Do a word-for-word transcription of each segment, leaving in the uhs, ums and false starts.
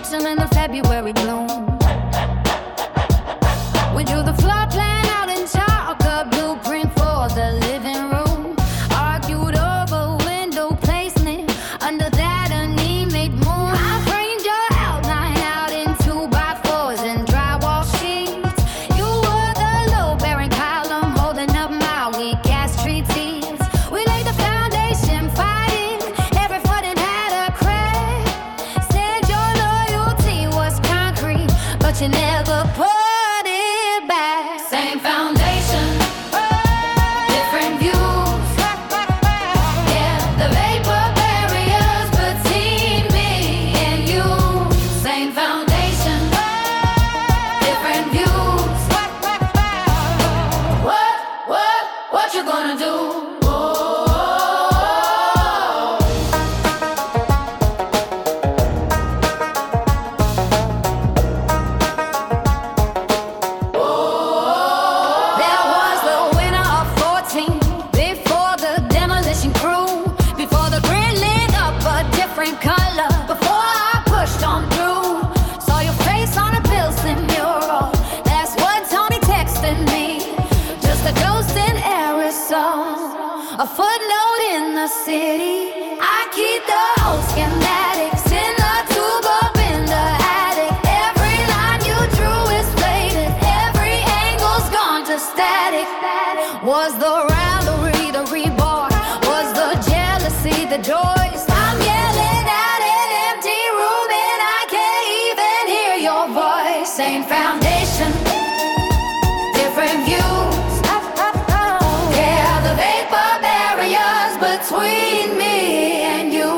reflection in the February gloom. We drew the floor plan out in chalk, a blueprint for the living room. Argued over window placement under that anemic moon. I framed your outline out in two by fours and drywall sheets. You were the low-bearing column holding up my weak ass treatise. We laid the foundation, fighting every footing had a crack. Said your loyalty was concrete, but you never put it back. Same foundation, different views. Yeah, the vapor barriers between me and you. Same foundation, different views. What, what, what you gonna do? There was the winner of fourteen, before the demolition crew, before the grid lit up a different color, before I pushed on through. Saw your face on a Pilsen mural, that's what Tony texted me. Just a ghost in aerosol, a footnote in the city. I keep the old schematics in the tube up in the attic. Every line you drew is faded, every angle's gone to static. Was the rivalry the reborn? Was the jealousy the joys? I'm yelling at an empty room and I can't even hear your voice. Same foundation, different views. Yeah, the vapor barriers between me and you.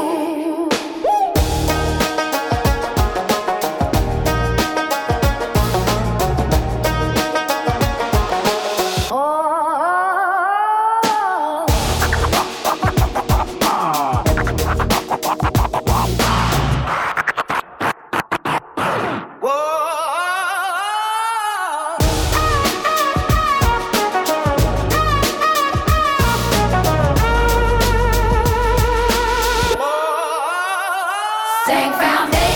Same foundation.